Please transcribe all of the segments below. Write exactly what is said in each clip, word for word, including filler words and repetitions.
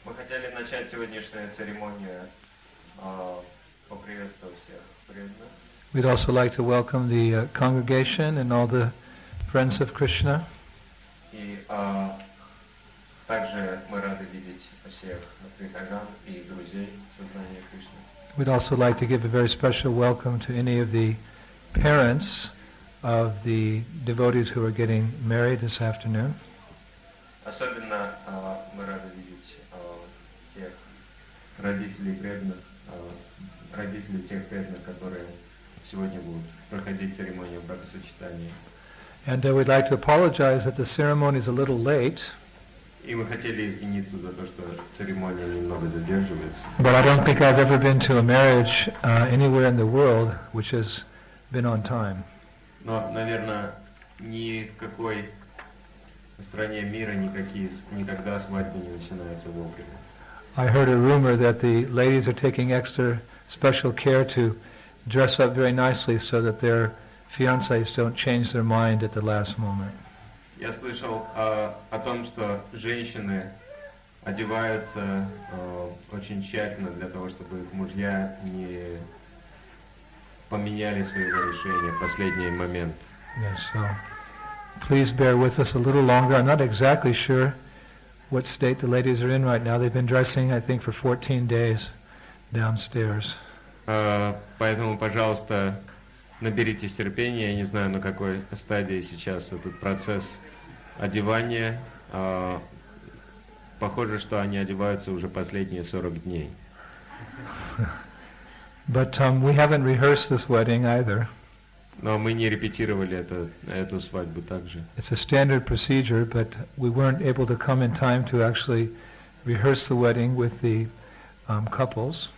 Мы хотели начать сегодняшнюю церемонию uh, поприветствовать всех преданных. We'd also like to welcome the uh, congregation and all the friends of Krishna. И uh, также мы рады видеть всех прихожан и друзей сознания Кришны. We'd also like to give a very special welcome to any of the parents of the devotees who are getting married this afternoon. Особенно uh, мы рады видеть uh, тех родителей преданных, uh, родителей тех преданных, которые сегодня будут проходить церемонию бракосочетания. And uh, we'd like to apologize that the ceremony is a little late. И мы хотели извиниться за то, что церемония немного задерживается. But I don't think I've ever been to a marriage uh, anywhere in the world which has been on time. Но, наверное, ни в какой стране мира никакие, никогда свадьбы не начинаются вовремя. I heard a rumor that the ladies are taking extra special care to dress up very nicely so that their fiancés don't change their mind at the last moment. Я слышал э, о том, что женщины одеваются э, очень тщательно для того, чтобы их мужья не поменяли своего решения в последний момент. Yes, so please bear with us a little longer. I'm not exactly sure what state the ladies are in right now. They've been dressing, I think, for fourteen days downstairs. Э, поэтому, пожалуйста, наберитесь терпения. Я не знаю, на какой стадии сейчас этот процесс одевания. Э, похоже, что они одеваются уже последние сорок дней. But um, we haven't rehearsed this wedding either. Но мы не репетировали это, эту свадьбу также. It's a standard procedure, but we weren't able to come in time to actually rehearse the wedding with the um, couples.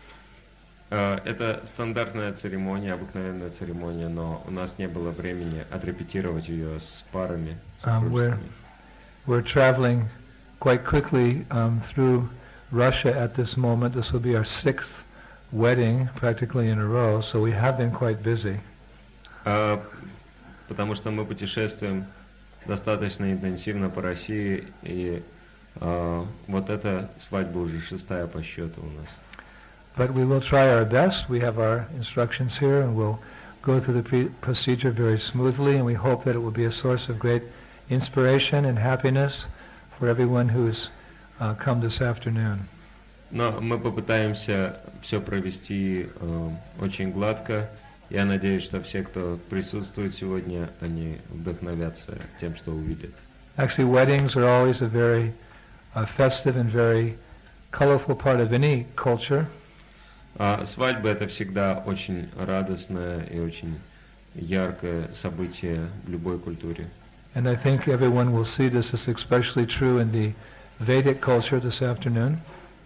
Uh, это стандартная церемония, обыкновенная церемония, но у нас не было времени отрепетировать ее с парами. Um, we're, we're traveling quite quickly um, through Russia at this moment. This will be our sixth wedding practically in a row, so we have been quite busy. Uh, потому что мы путешествуем достаточно интенсивно по России, и uh, вот эта свадьба уже шестая по счету у нас. But we will try our best. We have our instructions here, and we'll go through the pre- procedure very smoothly, and we hope that it will be a source of great inspiration and happiness for everyone who's uh, come this afternoon. Но мы попытаемся все провести uh, очень гладко. Я надеюсь, что все, кто присутствует сегодня, они вдохновятся тем, что увидят. Actually, weddings are always a very uh, festive and very colorful part of any culture. А свадьба — это всегда очень радостное и очень яркое событие в любой культуре. And I think everyone will see this is especially true in the Vedic culture this afternoon.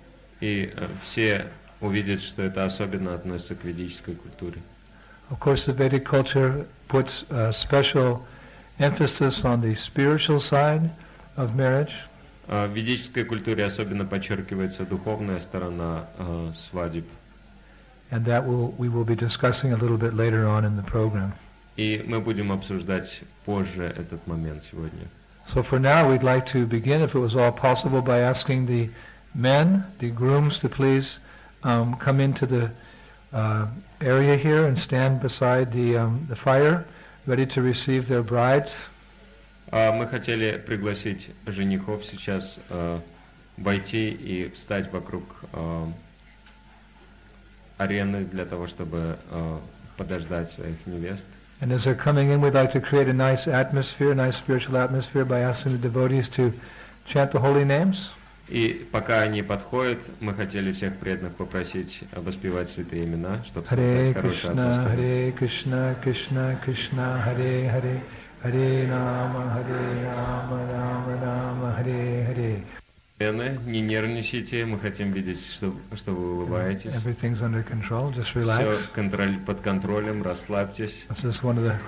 И uh, все увидят, что это особенно относится к ведической культуре. Of course, the Vedic culture puts uh, special emphasis on the spiritual side of marriage. Uh, в ведической культуре особенно подчеркивается духовная сторона uh, свадеб. And that will, we will be discussing a little bit later on in the program. И мы будем обсуждать позже этот момент сегодня. So for now, we'd like to begin, if it was all possible, by asking the men, the grooms, to please um, come into the uh, area here and stand beside the, um, the fire, ready to receive their brides. Uh, мы хотели пригласить женихов сейчас uh, войти и встать вокруг uh, арены для того, чтобы uh, подождать своих невест. And as they're coming in, we'd like to create a nice atmosphere, nice spiritual atmosphere, by asking the devotees to chant the holy names. И пока они подходят, мы хотели всех преданных попросить воспевать святые имена, чтобы создать хорошую атмосферу. Харе Кришна, Кришна Кришна, Харе Харе, Харе Рама, Харе Рама, Рама Рама, Харе Харе. Не нервничайте, мы хотим видеть, что, что вы улыбаетесь. Everything's under control, just relax. Все контроль, под контролем, расслабьтесь. This is one of the...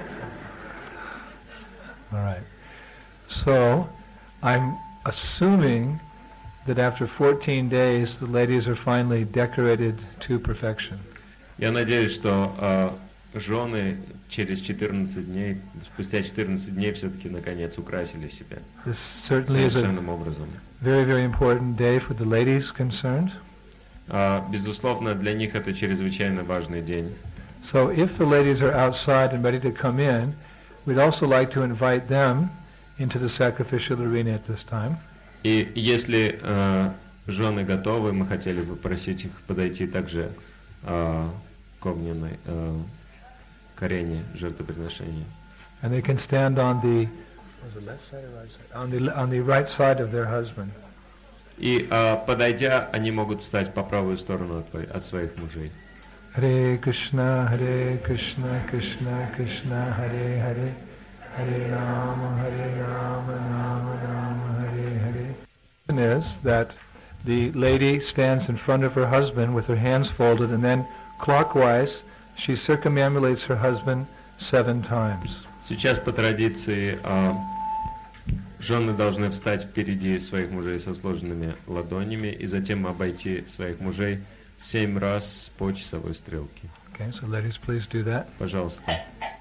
All right. So, I'm assuming that after fourteen days, the ladies are finally decorated to perfection. Я надеюсь, что uh, жены через четырнадцать дней, спустя четырнадцать дней все-таки наконец украсили себя совершенным образом. very, very important day for the ladies concerned. А, безусловно, для них это чрезвычайно важный день. So if the ladies are outside and ready to come in, we'd also like to invite them into the sacrificial arena at this time. И если э, жены готовы, мы хотели бы просить их подойти также э, к огненной э, к арене жертвоприношения. And they can stand on the, was it left side or right side? On the on the right side of their husband. И э, подойдя, они могут встать по правую сторону от, от своих мужей. Hare Krishna, Hare Krishna, Krishna Krishna, Hare Hare, Hare Rama, Hare Rama, Rama Rama, Hare Hare. And is that the lady stands in front of her husband with her hands folded, and then clockwise she circumambulates her husband seven times. Сейчас по традиции э, жены должны встать впереди своих мужей со сложенными ладонями и затем обойти своих мужей семь раз по часовой стрелке. Okay, so ladies, please do that. Пожалуйста.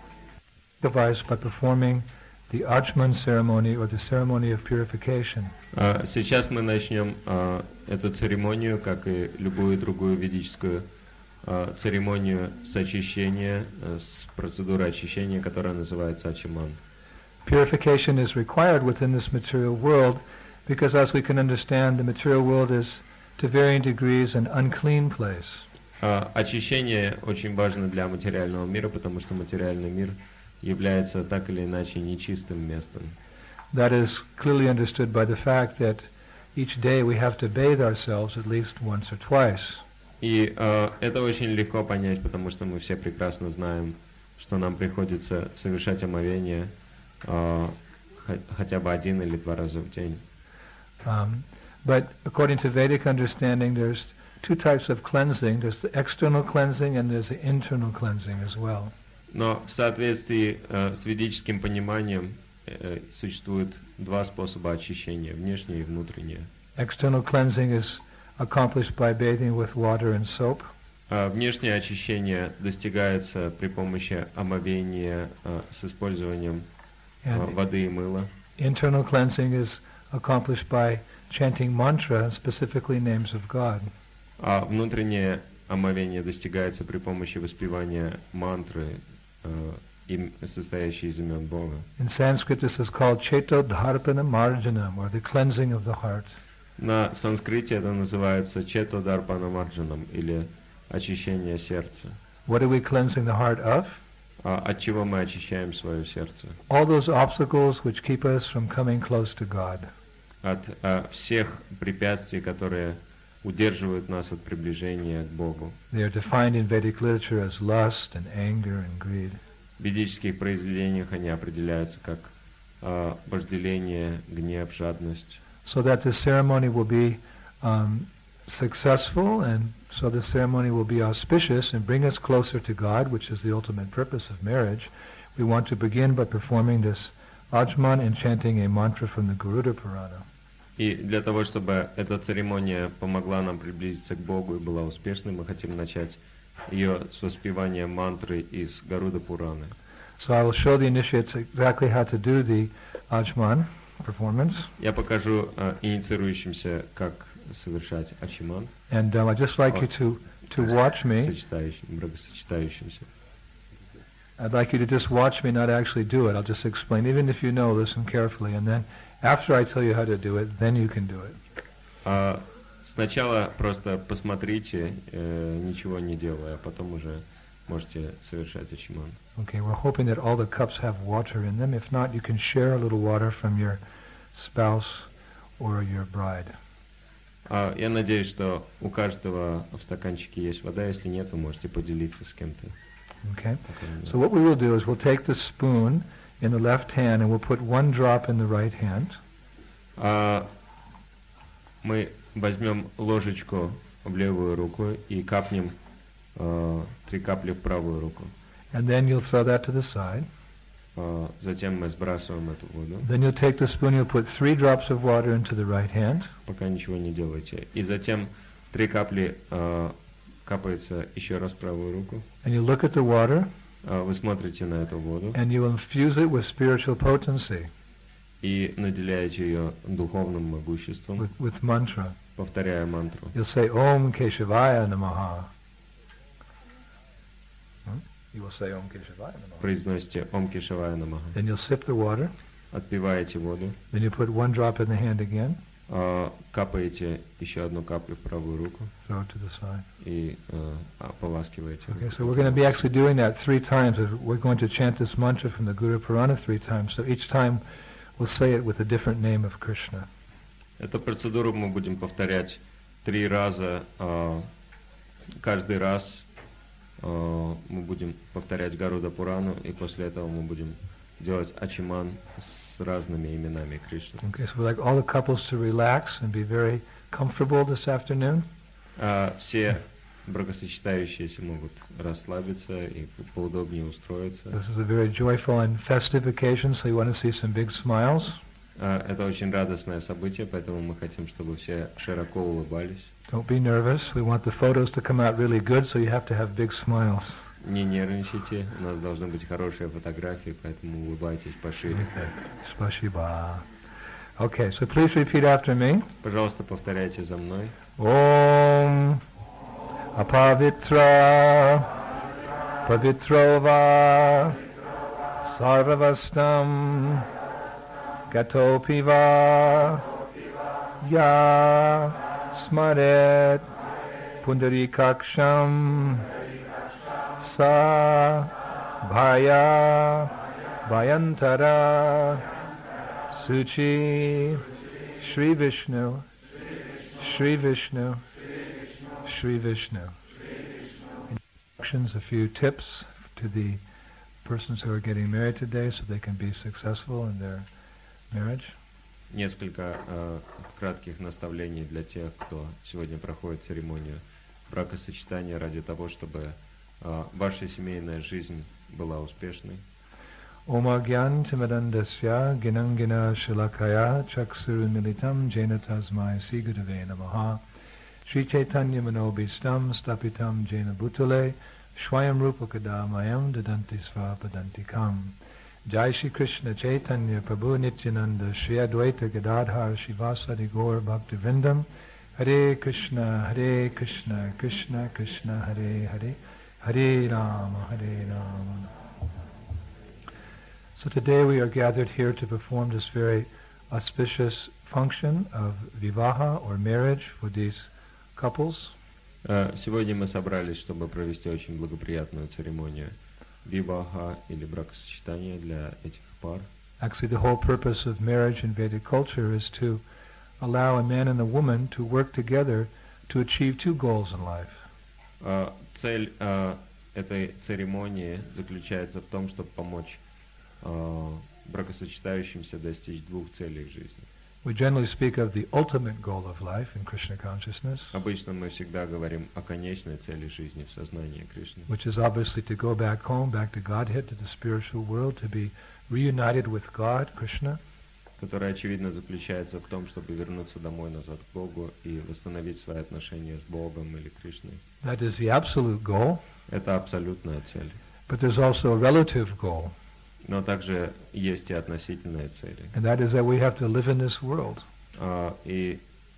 Device by performing the Achman ceremony or the ceremony of purification. Uh, сейчас мы начнем uh, эту церемонию, как и любую другую ведическую uh, церемонию с очищения, uh, с процедурой очищения, которая называется ачиман. Purification is required within this material world because, as we can understand, the material world is to varying degrees an unclean place. Uh, очищение очень важно для материального мира, потому что материальный мир является так или иначе нечистым местом. That is clearly understood by the fact that each day we have to bathe ourselves at least once or twice. И uh, это очень легко понять, потому что мы все прекрасно знаем, что нам приходится совершать омовение uh, хотя бы один или два раза в день. Um, but according to Vedic understanding, there's two types of cleansing. There's the external cleansing and there's the internal cleansing as well. Но в соответствии э, с ведическим пониманием э, существует два способа очищения, внешнее и внутреннее. External cleansing is accomplished by bathing with water and soap. А внешнее очищение достигается при помощи омовения э, с использованием э, воды и мыла. Internal cleansing is accomplished by chanting mantra, specifically names of God. А внутреннее омовение достигается при помощи воспевания мантры, Uh, состоящий из имен Бога. In Sanskrit, this is called Cheto Dharpana Marjanam, or the cleansing of the heart. На санскрите это называется Чето Дарпана Марджанам, или очищение сердца. What are we cleansing the heart of? Uh, от чего мы очищаем свое сердце? All those obstacles which keep us from coming close to God. От uh, всех препятствий, которые удерживают нас от приближения к Богу. They are defined in Vedic literature as lust and anger and greed. В ведических произведениях они определяются как uh, вожделение, гнев, жадность. So that the ceremony will be um, successful, and so the ceremony will be auspicious and bring us closer to God, which is the ultimate purpose of marriage, we want to begin by performing this Ajman and chanting a mantra from the Garuda Purana. И для того, чтобы эта церемония помогла нам приблизиться к Богу и была успешной, мы хотим начать ее с воспевания мантры из Гаруда Пураны. So I will show the initiates exactly how to do the Ajman performance. Я покажу uh, инициирующимся, как совершать ачиман. And um, I'd just like you to, to watch me. Сочетающим, бракосочетающимся. I'd like you to just watch me, not actually do it. I'll just explain. Even if you know, listen carefully, and then after I tell you how to do it, then you can do it. Uh, сначала просто посмотрите, э, ничего не делая, а потом уже можете совершать ачиман. Okay, we're hoping that all the cups have water in them. If not, you can share a little water from your spouse or your bride. Uh, я надеюсь, что у каждого в стаканчике есть вода. Если нет, вы можете поделиться с кем-то. Okay. So what we will do is we'll take the spoon in the left hand and we'll put one drop in the right hand. Uh, мы возьмем ложечку в левую руку и капнем uh, три капли в правую руку. And then you'll throw that to the side. Uh, затем мы сбрасываем эту воду. Then you'll take the spoon, you'll put three drops of water into the right hand. Пока ничего не делайте. И затем три капли uh, капается еще раз в правую руку. And you look at the water. Uh, вы смотрите на эту воду. And you infuse it with spiritual potency. и наделяете ее духовным могуществом, with, with mantra. повторяя мантру. You'll say Om Keshavaya Namaha. Hmm? You will say Om Keshavaya Namaha. Произносите Ом Кешавая Намаха. Then you'll sip the water. Отпиваете воду. Then you put one drop in the hand again. Uh, капаете еще одну каплю в правую руку. Throw it to the side. И uh, ополаскиваете. Okay, so we're going to be actually doing that three times. We're going to chant this mantra from the Guru Purana three times. So each time we'll say it with a different name of Krishna. Эту процедуру мы будем повторять три раза. Uh, каждый раз uh, мы будем повторять Гаруда Пурану, и после этого мы будем делать ачиман с разными именами Кришны. Okay, so we'd like all the couples to relax and be very comfortable this afternoon. Uh, все бракосочетающиеся могут расслабиться и поудобнее устроиться. This is a very joyful and festive occasion, so you want to see some big smiles. Uh, это очень радостное событие, поэтому мы хотим, чтобы все широко улыбались. Don't be nervous. We want the photos to come out really good, so you have to have big smiles. Не нервничайте, у нас должны быть хорошие фотографии, поэтому улыбайтесь пошире. Okay. Spasiba. Okay, so please repeat after me. Пожалуйста, повторяйте за мной. Om Apavitra Pavitrova Sarvavastam Gatopiva Ya Smaret Pundarikaksham Sa Bhaya Bhayantara Suchi Shri Vishnu Shri Vishnu Shri Vishnu. Instructions, a few tips to the persons who are getting married today so they can be successful in their marriage. Несколько uh, кратких наставлений для тех, кто сегодня проходит церемонию бракосочетания ради того, чтобы uh, ваша семейная жизнь была успешной. Om Agyan Timadandasya Ginangina Shilakaya Chaksuru Militam Jena Tasmai Sigurave Namaha Sri Chaitanya Manobhistam Stapitam Jena Bhutale Shwayam Rupakada Mayam Dadanti Svapadantikam Jai Shri Krishna Chaitanya Prabhu Nityananda Shri Advaita Gadadhar Shivasadi Gaur Bhaktivindam Hare Krishna Hare Krishna Krishna Krishna Hare Hare Hare Rama Hare Rama. So today we are gathered here to perform this very auspicious function of vivaha or marriage for these couples. Uh, сегодня мы собрались, чтобы провести очень благоприятную церемонию виваха или бракосочетания для этих пар. Actually, the whole purpose of marriage in Vedic culture is to allow a man and a woman to work together to achieve two goals in life. Uh, цель uh, этой церемонии заключается в том, чтобы помочь uh, бракосочетающимся достичь двух целей в жизни. We generally speak of the ultimate goal of life in Krishna consciousness, Обычно мы всегда говорим о конечной цели жизни в сознании Кришны, which is obviously to go back home, back to Godhead, to the spiritual world, to be reunited with God, Krishna, которая, очевидно, заключается в том, чтобы вернуться домой назад к Богу и восстановить свои отношения с Богом или Кришной. That is the absolute goal, Это абсолютная цель. but there's also a relative goal, Но также есть и относительные цели. and that is that we have to live in this world. А, и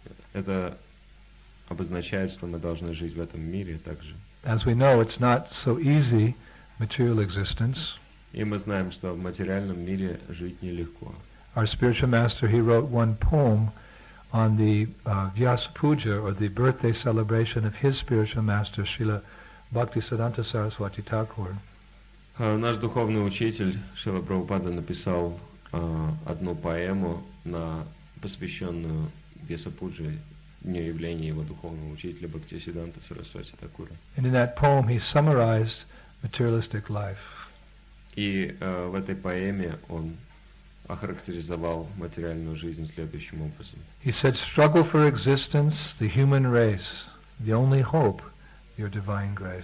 это обозначает, что мы должны жить в этом мире также. As we know, it's not so easy, material existence. И мы знаем, что в материальном мире жить нелегко. Our spiritual master, he wrote one poem on the uh, Vyasa Puja, or the birthday celebration of his spiritual master, Srila Bhaktisiddhanta Saraswati Thakur. А, наш духовный учитель Шрила Прабхупада написал а, одну поэму, на, посвященную Вьясапуджи, дню явления его духовного учителя Бхактисиддханта Сарасвати Тхакура. And in that poem, he summarized materialistic life. И а, в этой поэме он охарактеризовал материальную жизнь следующим образом. He said, struggle for existence, the human race, the only hope, your divine grace.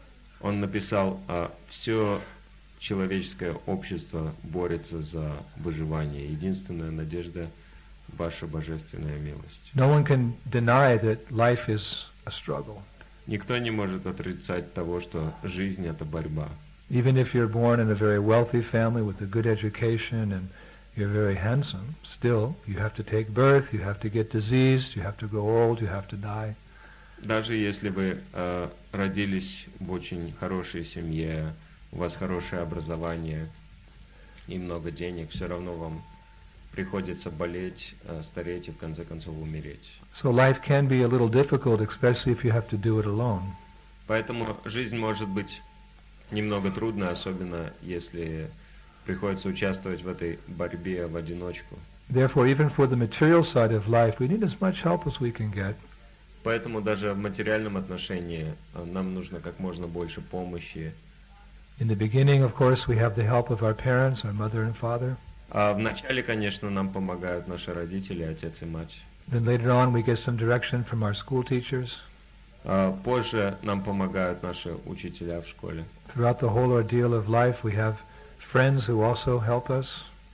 Он написал, а, все человеческое общество борется за выживание. Единственная надежда — ваша божественная милость. No one can deny that life is a struggle. Никто не может отрицать того, что жизнь — это борьба. Even if you're born in a very wealthy family with a good education and you're very handsome. Still, you have to take birth, you have to get diseased, you have to grow old, you have to die. Даже если вы э, родились в очень хорошей семье, у вас хорошее образование и много денег, все равно вам приходится болеть, э, стареть и в конце концов умереть. So life can be a little difficult, especially if you have to do it alone. Поэтому жизнь может быть немного трудной, особенно если приходится участвовать в этой борьбе в одиночку. Therefore, even for the material side of life, we need as much help as we can get. Поэтому даже в материальном отношении э, нам нужно как можно больше помощи. In the beginning, of course, we have the help of our parents, our mother and father. А вначале, конечно, нам помогают наши родители, отец и мать. Then later on, we get some direction from our school teachers. А позже нам помогают наши учителя в школе. Throughout the whole ordeal of life, we have friends who also help us.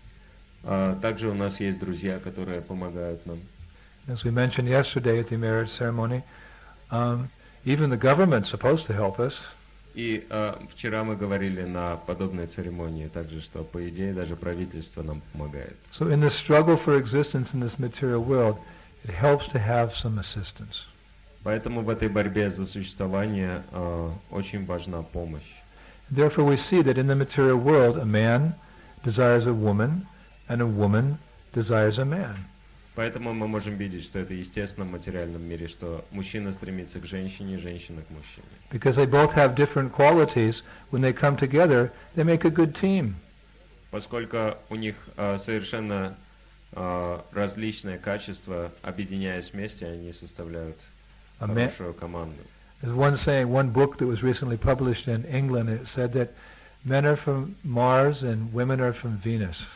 А также у нас есть друзья, которые помогают нам. As we mentioned yesterday at the marriage ceremony, um, even the government's supposed to help us. И э, вчера мы говорили на подобной церемонии также, что по идее даже правительство нам помогает. So in the struggle for existence in this material world, it helps to have some assistance. Поэтому в этой борьбе за существование э, очень важна помощь. Therefore we see that in the material world, a man desires a woman, and a woman desires a man. Поэтому мы можем видеть, что это естественно в материальном мире, что мужчина стремится к женщине, женщина к мужчине. Because they both have different qualities, when they come together, they make a good team. Поскольку у них э, совершенно э, различные качества, объединяясь вместе, они составляют A man, хорошую команду. there's one saying, one book that was recently published in England, it said that men are from Mars and women are from Venus.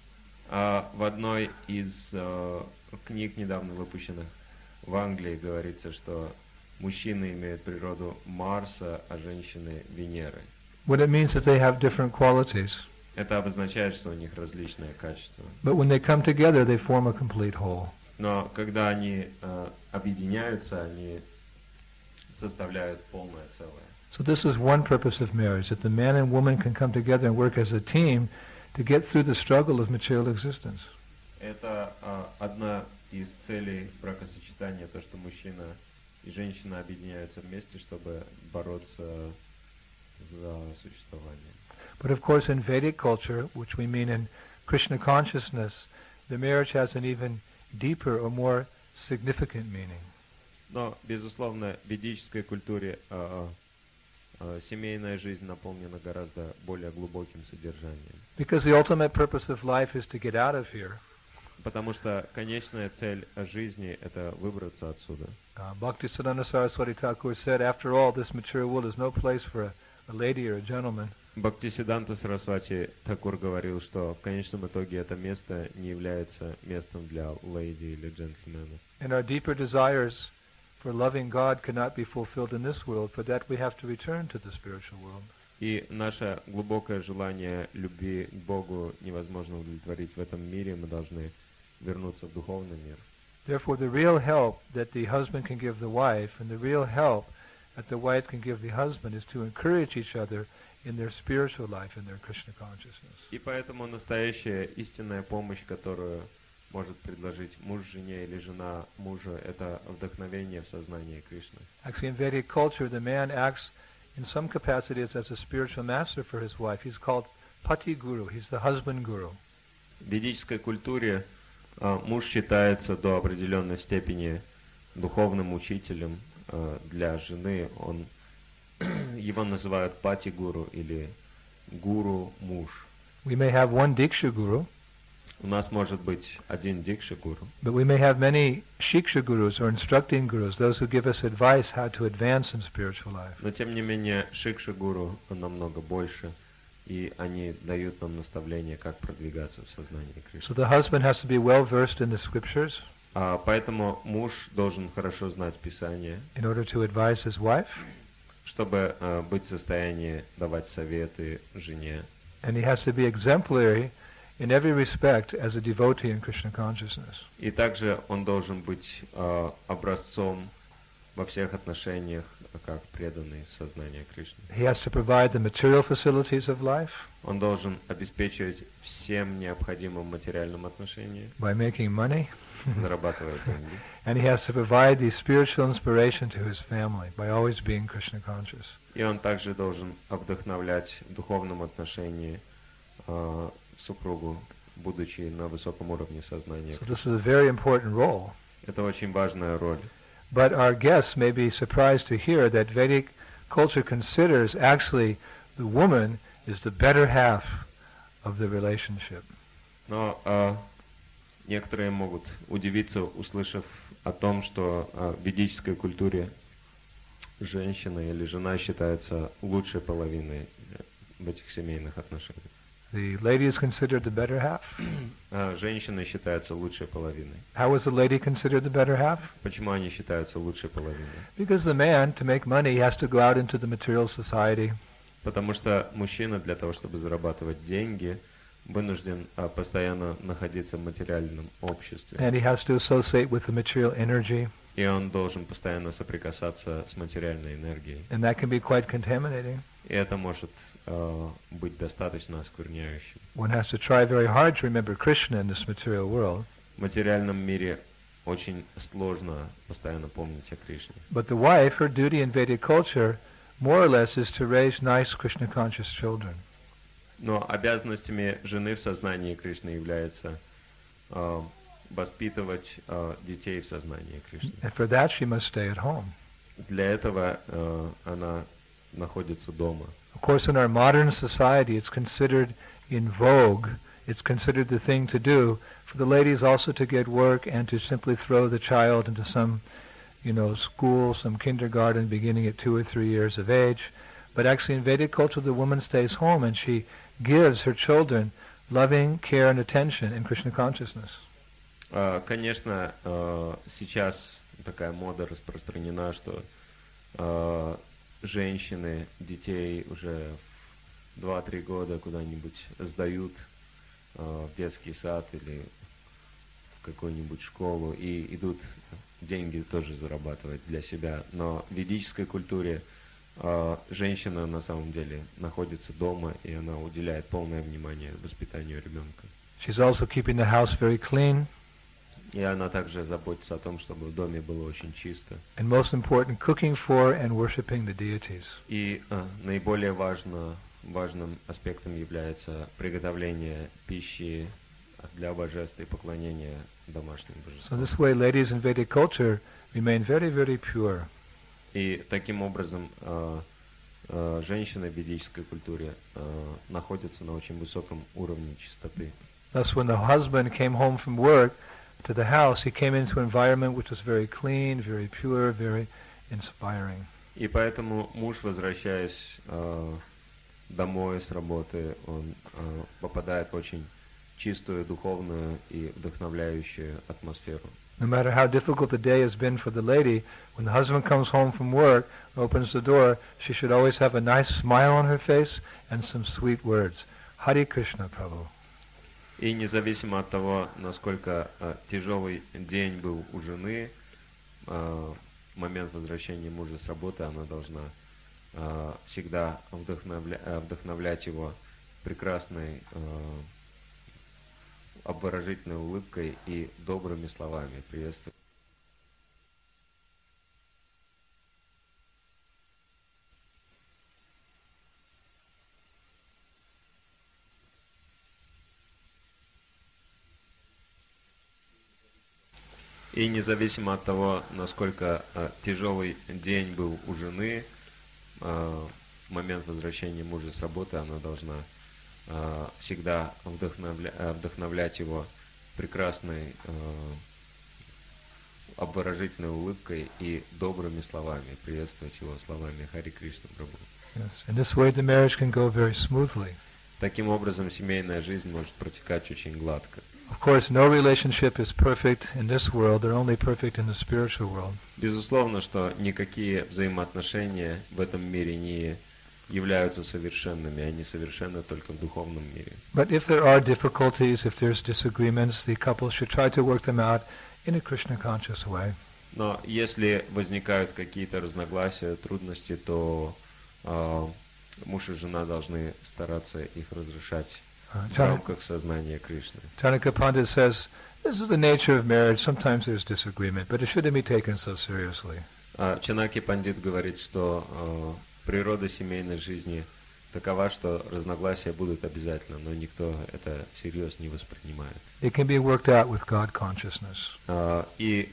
А в одной из э, книг, недавно выпущенных в Англии, говорится, что мужчины имеют природу Марса, а женщины Венеры. What it means is they have different qualities. Это обозначает, что у них различные качества. But when they come together, they form a complete whole. Но когда они э, объединяются, они составляют полное целое. So this is one purpose of marriage, that the man and woman can come together and work as a team to get through the struggle of material existence. Это э, одна из целей бракосочетания, то, что мужчина и женщина объединяются вместе, чтобы бороться за существование. But of course in Vedic culture, which we mean in Krishna consciousness, the marriage has an even deeper or more significant meaning. Но, безусловно, в ведической культуре э, э, семейная жизнь наполнена гораздо более глубоким содержанием. Because the ultimate purpose of life is to get out of here. Потому что конечная цель жизни – это выбраться отсюда. Uh, Bhaktisiddhanta Saraswati Thakur said, after all, this material world is no place for a, a lady or a gentleman. Бхактисиддханта Сарасвати Такур говорил, что в конечном итоге это место не является местом для леди или джентльмена. And our deeper desires for loving God cannot be fulfilled in this world. For that we have to return to the spiritual world. И наше глубокое желание любви к Богу невозможно удовлетворить в этом мире, мы должны вернуться в духовный мир. Therefore, the real help that the husband can give the wife, and the real help that the wife can give the husband, is to encourage each other in their spiritual life, in their Krishna consciousness. И поэтому настоящая истинная помощь, которую может предложить муж жене или жена мужу, это вдохновение в сознании Кришны. Actually, in Vedic culture, the man acts in some capacities as a spiritual master for his wife. He's called Pati Guru. He's the husband guru. В ведической культуре э, муж считается до определенной степени духовным учителем э, для жены. Он, его называют пати-гуру или гуру-муж. We may have one Diksha Guru, У нас может быть один дикша-гуру, but we may have many Shiksha Gurus or instructing Gurus, those who give us advice how to advance in spiritual life. но тем не менее шикша-гуру намного больше, и они дают нам наставления, как продвигаться в сознании So Кришны. the husband has to be well versed in the scriptures А, поэтому муж должен хорошо знать Писание, in order to advise his wife, чтобы э, быть в состоянии давать советы жене. and he has to be exemplary in every respect as a devotee in Krishna consciousness. И также он должен быть э, образцом во всех отношениях как преданный сознанию Кришны. He has to provide the material facilities of life Он должен обеспечивать всем необходимым материальным отношениям, by making money, зарабатывая деньги. and he has to provide the spiritual inspiration to his family by always being Krishna conscious. И он также должен вдохновлять в духовном отношении э, супругу, будучи на высоком уровне сознания. So this is a very important role. Это очень важная роль. But our guests may be surprised to hear that Vedic culture considers actually the woman is the better half of the relationship. Но э, некоторые могут удивиться, услышав о том, что э, в ведической культуре женщина или жена считается лучшей половиной в этих семейных отношениях. The lady is considered the better half. А женщина считается лучшей половиной. How is the lady considered the better half? Почему они считаются лучшей половиной? Because the man, to make money, has to go out into the material society. Потому что мужчина для того, чтобы зарабатывать деньги, вынужден а, постоянно находиться в материальном обществе. And he has to associate with the material energy. И он должен постоянно соприкасаться с материальной энергией. And that can be quite contaminating. И это может э, быть достаточно оскверняющим. One has to try very hard to remember Krishna in this material world. В материальном мире очень сложно постоянно помнить о Кришне. But the wife, her duty in Vedic culture, more or less, is to raise nice Krishna-conscious children. Но обязанностями жены в сознании Кришны является э, воспитывать э, детей в сознании Кришны. And for that she must stay at home. Для этого э, она находится дома. Of course, in our modern society, it's considered in vogue, it's considered the thing to do for the ladies also to get work and to simply throw the child into some, you know, school, some kindergarten beginning at two or three years of age. But actually in Vedic culture, the woman stays home and she gives her children loving care and attention in Krishna consciousness. Uh, конечно, uh, сейчас такая мода распространена, что uh, женщины детей уже в два-три года куда-нибудь сдают uh, в детский сад или в какую-нибудь школу и идут деньги тоже зарабатывать для себя. Но в ведической культуре uh, женщина на самом деле находится дома, и она уделяет полное внимание воспитанию ребенка. She's also keeping the house very clean. И она также заботится о том, чтобы в доме было очень чисто. And most important, cooking for and worshiping the deities. И э, наиболее важно, важным аспектом является приготовление пищи для божеств и поклонения домашним So божествам. this way, ladies in Vedic culture remain very, very pure. И таким образом э, э, женщины в ведической культуре э, находятся на очень высоком уровне чистоты. Thus, when the husband came home from work to the house, he came into an environment which was very clean, very pure, very inspiring. И поэтому муж, возвращаясь э, домой с работы, он э, попадает в очень чистую, духовную и вдохновляющую атмосферу. No matter how difficult the day has been for the lady, when the husband comes home from work, opens the door, she should always have a nice smile on her face and some sweet words. Hare Krishna, Prabhu. И независимо от того, насколько э, тяжелый день был у жены, э, в момент возвращения мужа с работы она должна э, всегда вдохновля, э, вдохновлять его прекрасной, э, обворожительной улыбкой и добрыми словами приветствовать. И независимо от того, насколько э, тяжелый день был у жены, э, в момент возвращения мужа с работы она должна э, всегда вдохновля, э, вдохновлять его прекрасной, э, обворожительной улыбкой и добрыми словами, приветствовать его словами Хари Кришна Прабху. Yes. In this way, the marriage can go very smoothly. Таким образом, семейная жизнь может протекать очень гладко. Of course, no relationship is perfect in this world. They're only perfect in the spiritual world. Безусловно, что никакие взаимоотношения в этом мире не являются совершенными, они совершенны только в духовном мире. But if there are difficulties, if there's disagreements, the couple should try to work them out in a Krishna conscious way. Но если возникают какие-то разногласия, трудности, то э, муж и жена должны стараться их разрешать в рамках сознания Кришны. Chanakya Pandit says, this is the nature of marriage. Sometimes there's disagreement, but it shouldn't be taken so seriously. Чанакья Пандит говорит, что э, природа семейной жизни такова, что разногласия будут обязательно, но никто это всерьез не воспринимает. It can be worked out with God consciousness. Э, и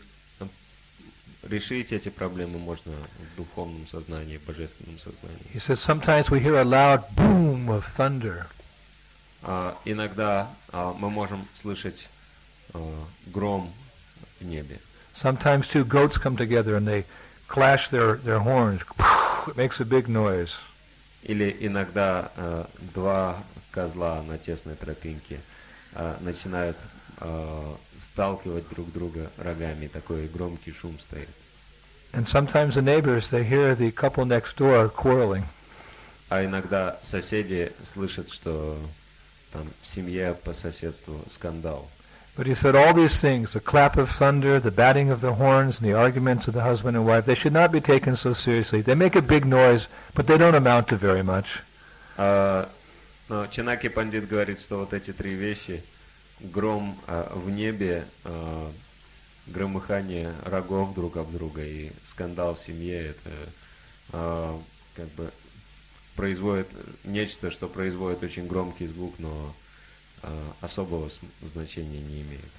решить эти проблемы можно в духовном сознании, в божественном сознании. He says sometimes we hear a loud boom of thunder. Uh, иногда uh, мы можем слышать uh, гром в небе. Sometimes two goats come together and they clash their, their horns. It makes a big noise. Или иногда uh, два козла на тесной тропинке uh, начинают uh, сталкивать друг друга рогами, такой громкий шум стоит. And sometimes the neighbors, they hear the couple next door quarreling. А иногда соседи слышат, что там в семье по соседству скандал. But he said all these things, the clap of thunder, the batting of the horns, and the arguments of the husband and wife, they should not be taken so seriously. They make a big noise, but they don't amount to very much. Uh, но Чанаки Пандит говорит, что вот эти три вещи, гром uh, в небе, uh, громыхание рогов друг об друга и скандал в семье, это uh, как бы производит нечто, что производит очень громкий звук, но э, особого значения не имеет.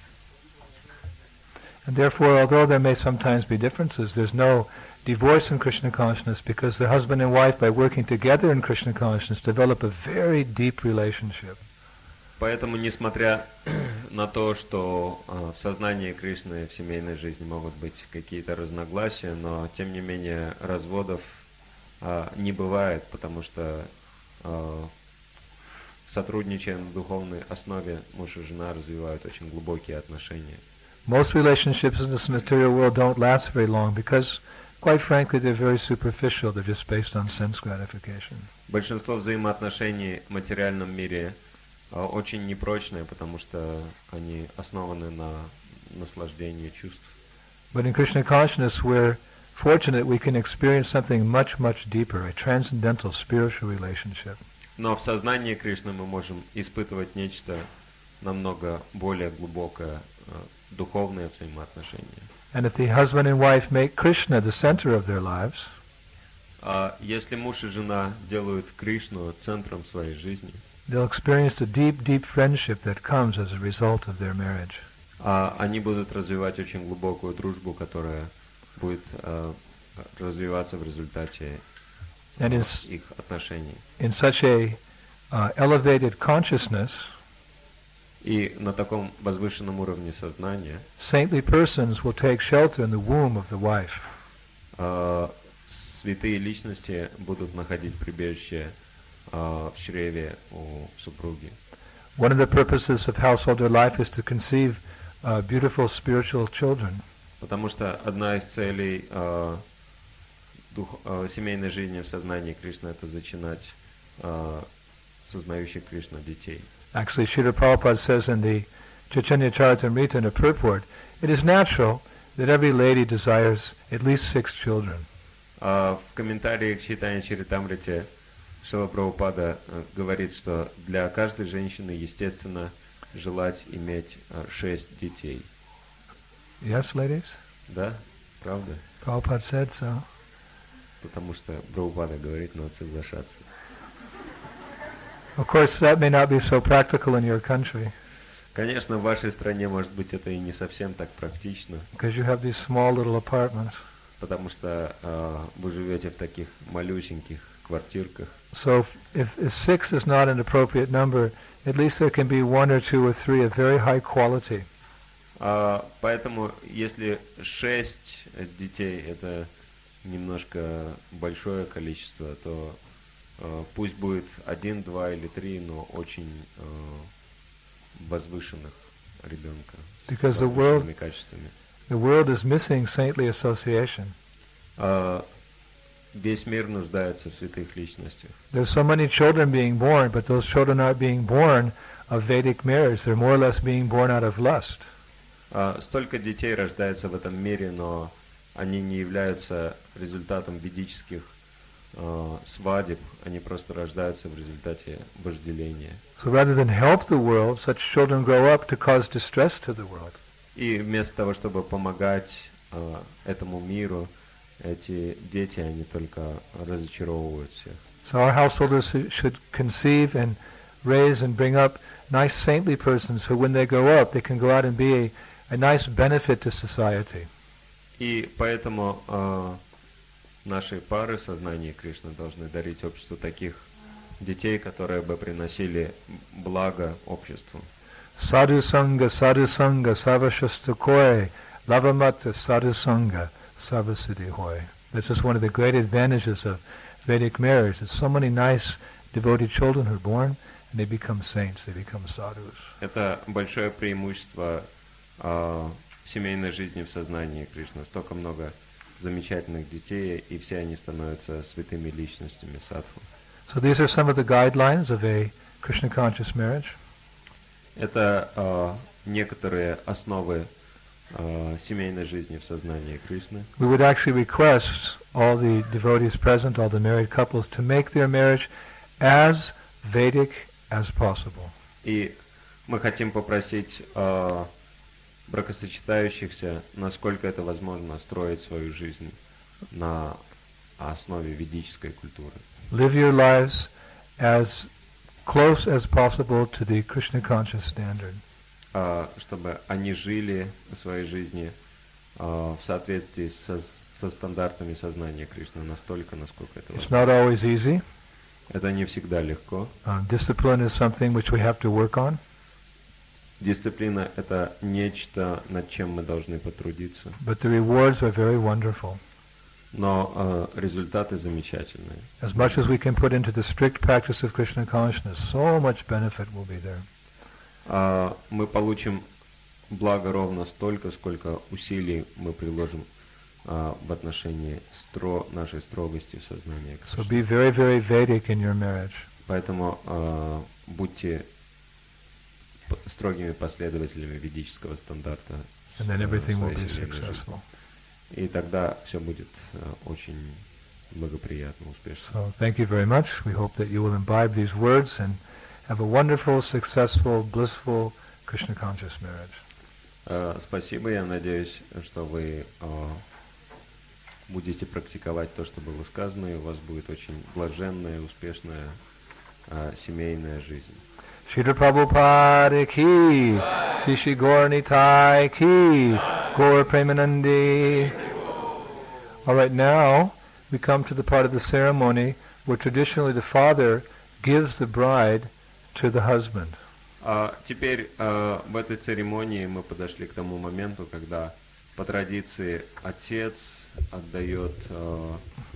And therefore, although there may sometimes be differences, there's no divorce in Krishna consciousness because the husband and wife, by working together in Krishna consciousness, develop a very deep relationship. Поэтому, несмотря на то, что э, в сознании Кришны в семейной жизни могут быть какие-то разногласия, но тем не менее разводов Uh, не бывает, потому что uh, сотрудничая на духовной основе, муж и жена развивают очень глубокие отношения. Most relationships in this material world don't last very long because, quite frankly, they're very superficial. They're just based on sense gratification. Большинство взаимоотношений в материальном мире uh, очень непрочные, потому что они основаны на наслаждении чувств. But in Krishna consciousness, we're fortunate we can experience something much, much deeper, a transcendental spiritual relationship. Но в сознании Кришны мы можем испытывать нечто намного более глубокое, духовное взаимоотношение. And if the husband and wife make Krishna the center of their lives, А если муж и жена делают Кришну центром своей жизни, they'll experience the deep, deep friendship that comes as a result of their marriage. А они будут развивать очень глубокую дружбу, которая будет uh, развиваться в результате And in, uh, их отношений. In such a uh, elevated consciousness, и на таком возвышенном уровне сознания saintly persons will take shelter in the womb of the wife. Uh, святые личности будут находить прибежище uh, в чреве у супруги. One of the purposes of householder life is to conceive uh, beautiful spiritual children. Потому что одна из целей э, дух, э, семейной жизни в сознании Кришны — это зачинать э, сознающих Кришну детей. Actually, Srila Prabhupada says in the Chaitanya Charitamrita in a purport, it is natural that every lady desires at least six children. Uh, в комментарии к Чайтанья Чаритамрите Шрила Прабхупада uh, говорит, что для каждой женщины естественно желать иметь uh, шесть детей. Yes, ladies? Да, правда? Prabhupada said so. Потому что Прабхупада говорит, надо соглашаться. Of course, that may not be so practical in your country. Конечно, в вашей стране, может быть, это и не совсем так практично. Because you have these small little apartments. Потому что uh, вы живете в таких малюсеньких квартирках. So if, if six is not an appropriate number, at least there can be one or two or three of very high quality. Uh, поэтому, если шесть детей это немножко большое количество, то uh, пусть будет один, два или три, но очень uh, возвышенных ребенка Because с the world, возвышенными качествами. the world is missing saintly association. Uh, весь мир нуждается в святых личностях. There's so many children being born, but those children aren't being born of Vedic marriage. They're more or less being born out of lust. Uh, столько детей рождается в этом мире, но они не являются результатом ведических э, свадеб, они просто рождаются в результате вожделения. So rather than help the world, such children grow up to cause distress to the world. И вместо того, чтобы помогать э, этому миру, эти дети, они только разочаровывают всех. So our householders should conceive and raise and bring up nice saintly persons who, when they grow up, they can go out and be a, a nice benefit to society. И поэтому э, наши пары в сознании Кришны должны дарить обществу таких детей, которые бы приносили благо обществу. Sadhu sangha, sadhu sangha, sarvashasta koi, lavamata sadhu sangha, sarvasiddhi hoy. This is one of the great advantages of Vedic marriage. There's so many nice devoted children who are born, and they become saints, they become sadhus. Это большое преимущество э, семейной жизни в сознании Кришны. Столько много замечательных детей, и все они становятся святыми личностями садху. So these are some of the guidelines of a Krishna conscious marriage. Это э, некоторые основы э, семейной жизни в сознании Кришны. We would actually request all the devotees present, all the married couples, to make their marriage as Vedic as possible. И мы хотим попросить э, бракосочетающихся, насколько это возможно, строить свою жизнь на основе ведической культуры. Live your lives as close as possible to the Krishna conscious standard. Uh, чтобы они жили в своей жизни uh, в соответствии со, со стандартами сознания Кришны настолько, насколько это It's возможно. not always easy. Это не всегда легко. Uh, discipline is something which we have to work on. Дисциплина — это нечто, над чем мы должны потрудиться. But the rewards are very wonderful. Но uh, результаты замечательные. As much as we can put into the strict practice of Krishna consciousness, so much benefit will be there. Uh, мы получим благо ровно столько, сколько усилий мы приложим uh, в отношении стро, нашей строгости в сознании Кришны. So be very, very Vedic in your marriage. Поэтому uh, будьте строгими последователями ведического стандарта. And then everything will своей be семейной жизни. successful. И тогда все будет uh, очень благоприятно, успешно. So thank you very much. We hope that you will imbibe these words and have a wonderful, successful, blissful Krishna conscious marriage. Uh, спасибо. Я надеюсь, что вы uh, будете практиковать то, что было сказано, и у вас будет очень блаженная, успешная uh, семейная жизнь. Srila Prabhupada ki, Shri Shri Gaur Nitai ki, Gaur Premanandi. All right, now we come to the part of the ceremony where traditionally the father gives the bride to the husband. А теперь uh, в этой церемонии мы подошли к тому моменту, когда по традиции отец отдает uh,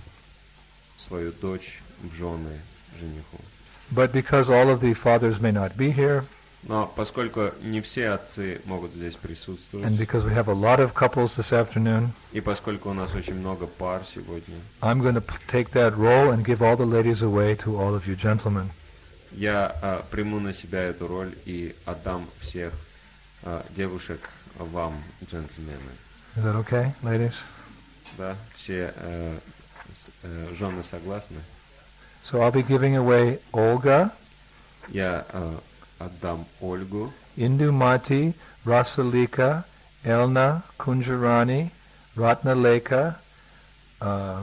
свою дочь в жены жениху. But because all of the fathers may not be here, Но поскольку не все отцы могут здесь присутствовать, and because we have a lot of couples this afternoon, и поскольку у нас очень много пар сегодня, I'm going to p- take that role and give all the ladies away to all of you gentlemen. я uh, приму на себя эту роль и отдам всех uh, девушек вам, джентльмены. Is that okay, ladies? Да, все uh, с, uh, жены согласны? So I'll be giving away Olga, Я uh, отдам Ольгу, Indumati, Rasalika, Elna, Kunjarani, Ratnaleka, uh,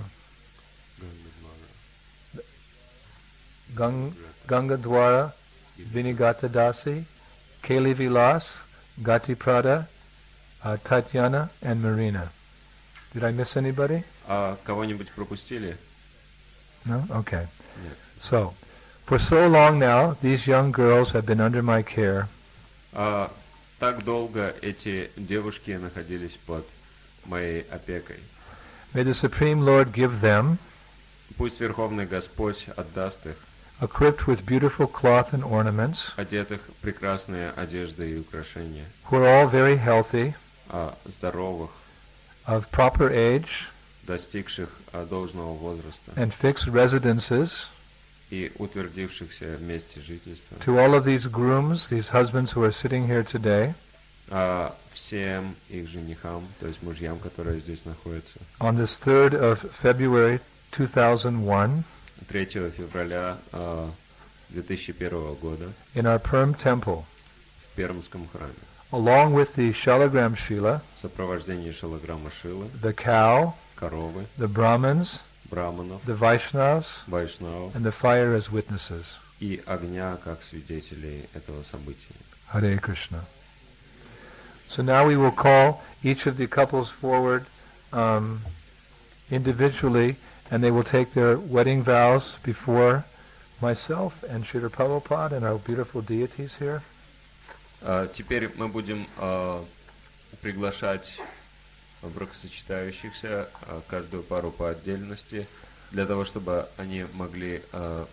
Gang- Gangadwara, Vinigata Dasi, Kali Vilas, Gati Prada, uh, Tatyana, and Marina. Did I miss anybody? А кого-нибудь пропустили? No? Okay. Нет. So, for so long now, these young girls have been under my care. А, так долго эти девушки находились под моей опекой. May the Supreme Lord give them, Пусть Верховный Господь отдаст их, equipped with beautiful cloth and ornaments, одетых в прекрасные одежды и украшения, who are all very healthy, а, здоровых, of proper age, достигших а, должного возраста and fixed residences, и утвердившихся в месте жительства. to all of these grooms, these husbands who are sitting here today, а, всем их женихам, то есть мужьям, которые здесь находятся. On this third of February two thousand one, третьего февраля а, две тысячи первого года in our Perm temple, в Пермском храме along with the Shalagram Shila, в сопровождении Шалаграма Шилы, the cow, коровы, the Brahmins, браманов, the Vaishnavas, вайшнавов and the fire as witnesses. и огня как свидетелей этого события. Hare Krishna. So now we will call each of the couples forward um, individually, and they will take their wedding vows before myself and Srila Prabhupada and our beautiful deities here. А, теперь мы будем а, приглашать бракосочетающихся, а, каждую пару по отдельности, для того, чтобы они могли а,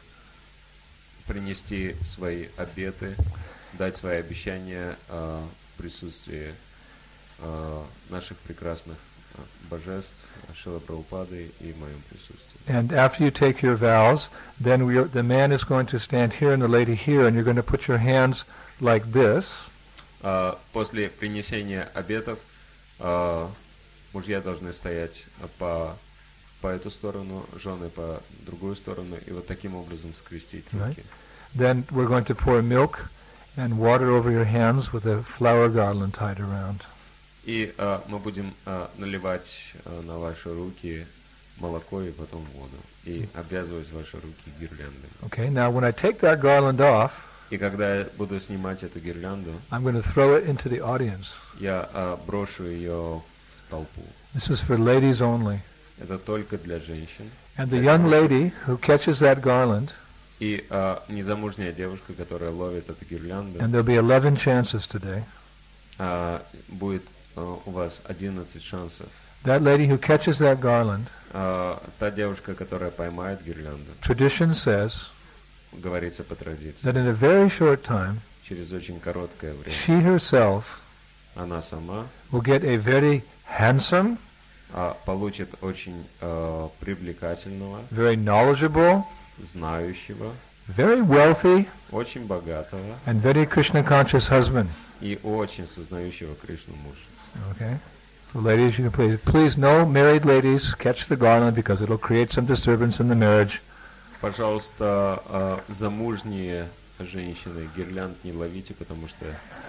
принести свои обеты, дать свои обещания а, в присутствии а, наших прекрасных а, божеств, Шрилы Прабхупады и в моем присутствии. And after you take your vows, then we are, the man is going to stand here and the lady here, and you're going to put your hands like this. А, после принесения обетов а, мужья должны стоять по, по эту сторону, жены по другую сторону, и вот таким образом скрестить руки. Right. Then we're going to pour milk and water over your hands with a flower garland tied around. И а, мы будем а, наливать а, на ваши руки молоко и потом воду, и обвязывать ваши руки гирляндами. Okay, now when I take that garland off, И когда я буду снимать эту гирлянду, I'm going to throw it into the audience. я а, брошу ее в толпу. This is for ladies only. Это только для женщин. And the young lady who catches that garland, И а, незамужняя девушка, которая ловит эту гирлянду, and there'll be eleven chances today, а, будет а, у вас одиннадцать шансов. that lady who catches that garland, А, та девушка, которая поймает гирлянду, tradition says говорится по традиции, that in a very short time, через очень короткое время she herself она сама will get a very handsome, а, получит очень а, привлекательного, very knowledgeable, знающего, very wealthy, очень богатого and very Krishna conscious husband. и очень сознающего Кришну мужа. Okay? So ladies, you can please, please no married ladies catch the garland because it'll create some disturbance in the marriage. Пожалуйста, а, замужние женщины гирлянд не ловите, потому что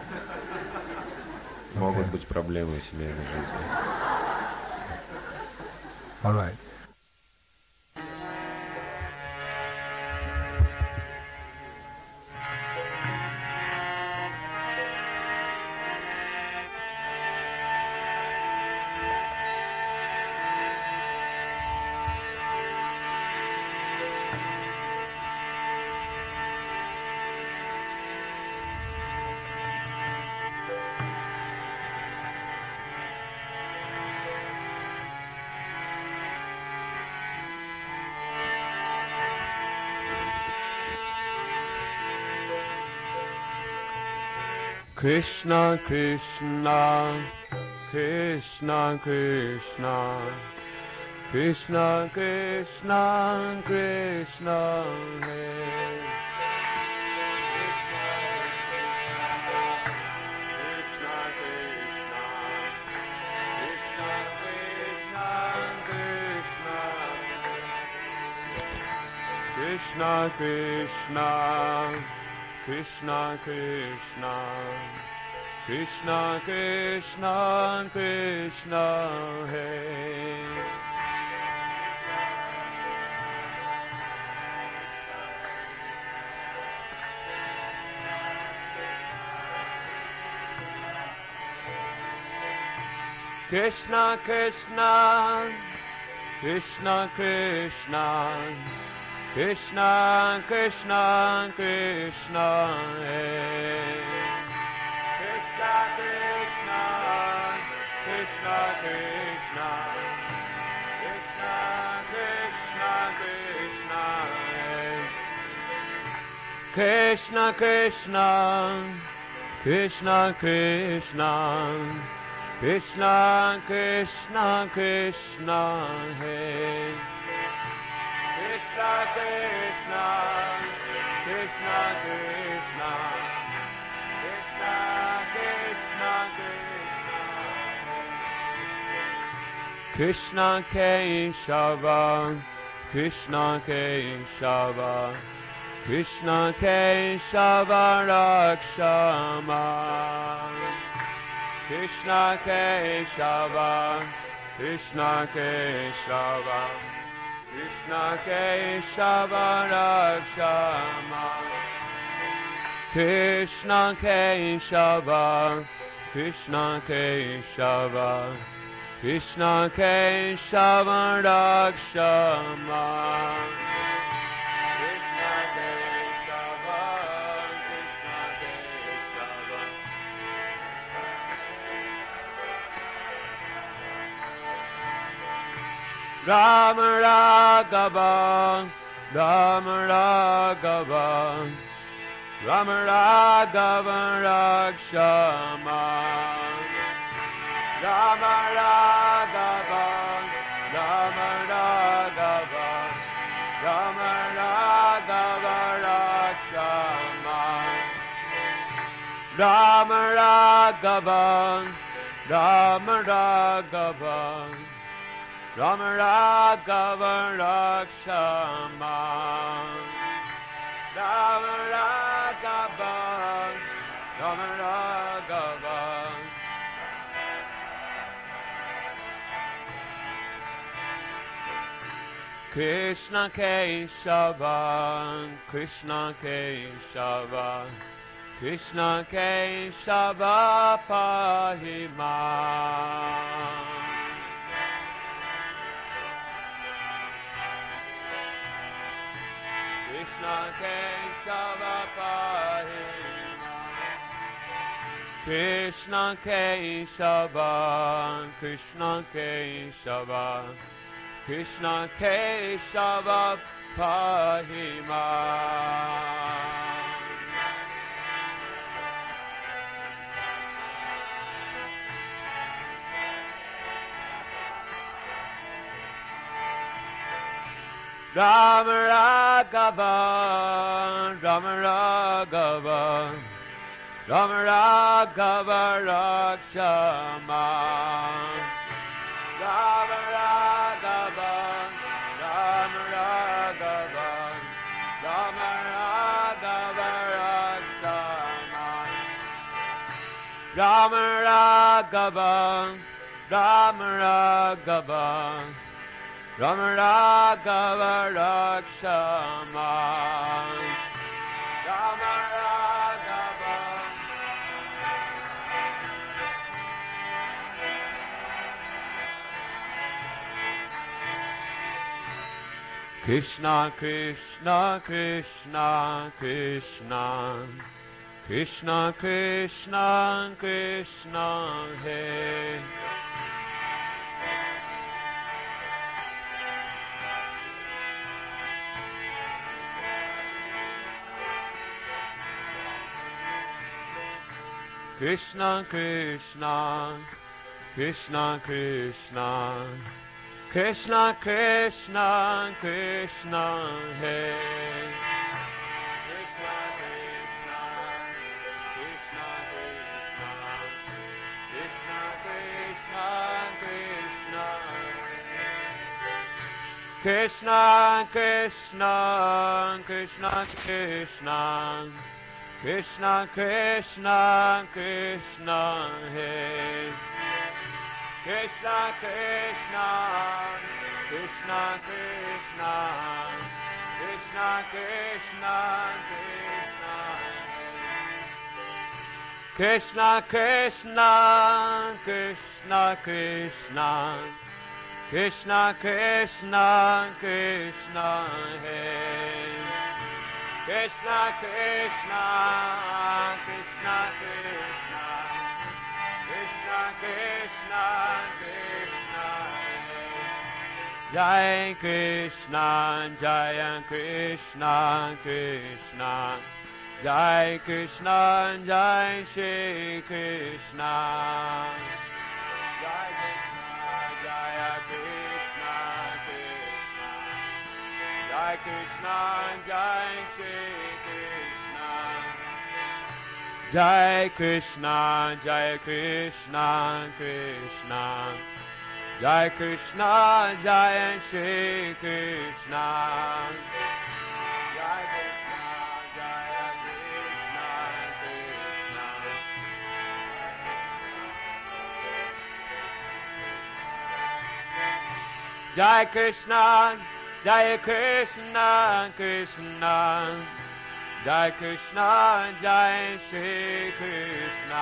могут быть проблемы в семейной жизни. All right. Krishna, Krishna, Krishna, Krishna, Krishna, Krishna, Krishna, Hare. Krishna, Krishna, Krishna, Krishna, Krishna, Krishna, Krishna, Hare. Krishna, Krishna, Krishna, Krishna, Krishna, Krishna, Krishna, Hare. Krishna, Krishna, Krishna, Krishna, Krishna, Krishna, Krishna, Hare. Krishna, Krishna, Krishna, Krishna, Krishna, Krishna, Krishna, Hare. Krishna, Krishna, Krishna, Krishna, Krishna, Krishna, Krishna. Krishna Keshava, Krishna Keshava, Krishna Keshava Rakshama. Krishna Keshava, Krishna Keshava, Krishna Keshava Rakshama. Krishna Keshava, Krishna Keshava, Krishna Keshava Rakshama. Krishna Keshava, Krishna Keshava. Rama Raghava, Rama Raghava, Rama Raghava Rakshama. Rama Raghava, Rama Raghava, Rama Raghava Rakshama. Rama Raghava, Rama Raghava, Rama Raghava Rakshama. Rama Raghava, Rama Raghava. Krishna Keshava, Krishna Keshava, Krishna Keshava Pahima. Krishna Keshava Pahima. Krishna Keshava, Krishna Keshava, Krishna Keshava Pahima. Rama Raghava, Rama Raghava, Rama Raghava Rakshama. Rama Raghava, Rama Raghava, Rama Raghava Rakshama. Rama Raghava, Rama Raghava, Rama Raghava Rakshama. Rama Raghava. Krishna Krishna Krishna Krishna Krishna Krishna Krishna Hare. Krishna Krishna Krishna Krishna Krishna Krishna Krishna Hare. Krishna Krishna Krishna Krishna Krishna Krishna Krishna Krishna Krishna Krishna Krishna Krishna Krishna Hare. Krishna Krishna Krishna Krishna Krishna Krishna Krishna Krishna Krishna Krishna Krishna Krishna Krishna Hare. Krishna Krishna Krishna Krishna Krishna Krishna Krishna Jai Krishna Jaya Krishna Krishna Jai Krishna Jai Shri Krishna. Jai Krishna Jaya Krishna Krishna Jai Krishna Jai Shri Krishna. Jai Krishna Jai Krishna Krishna Jai Krishna, Jai Shri Krishna. Jai Krishna, Jai Krishna, Krishna. Jai Krishna, Jai Krishna, Krishna. Jai Krishna, Jai Shri Krishna.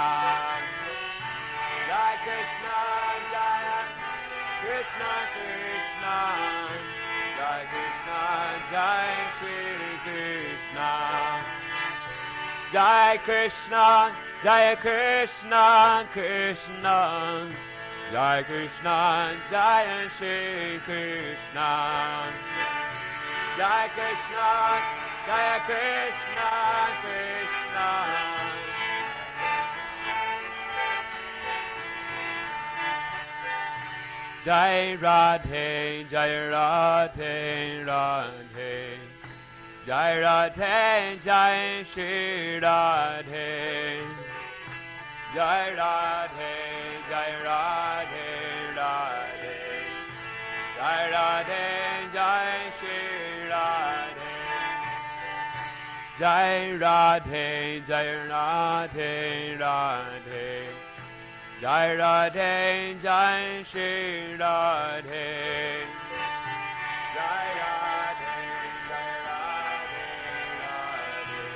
Jai Krishna, Jai Krishna, Krishna. Jai Krishna, Jai Shri Krishna. Jai Krishna, Jai Krishna, Krishna. Jai Krishna, Jai Shri Krishna. Jai Krishna, Jai Krishna, Krishna. Jai Radhe, Jai Radhe, Radhe. Jai Radhe, Jai Shri Radhe. Jai Radhe, Jai Radhe, Radhe. Jai Radhe, Jai Shri Radhe. Jai Radhe, Jai Radhe, Radhe. Jai Radhe, Jai Shri Radhe. Jai Radhe, Jai Radhe, Radhe.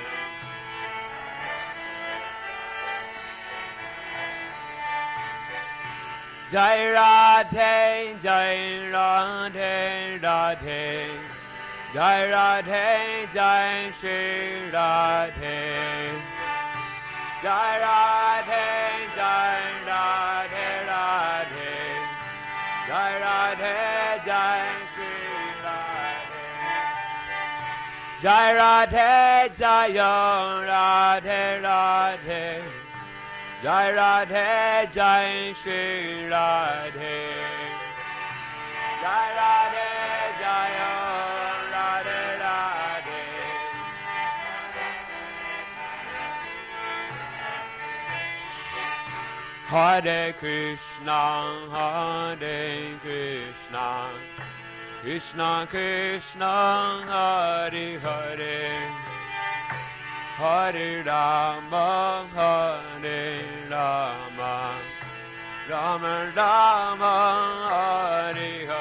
Jai Radhe, Jai Radhe, Radhe. Jai Radhe, Jai Shri Radhe. Jai Radhe, Jai Radhe, Radhe. Jai Radhe, Jai Shri Radhe. Jai Radhe, Jai Radhe, Radhe. Jai Radhe, Jai Shri Radhe. Jai Radhe, Jai Radhe, Radhe. Hare Krishna, Hare Krishna. Krishna Krishna, Hare Hare. Hare Rama, Hare Rama, Rama Rama, Hare Hare.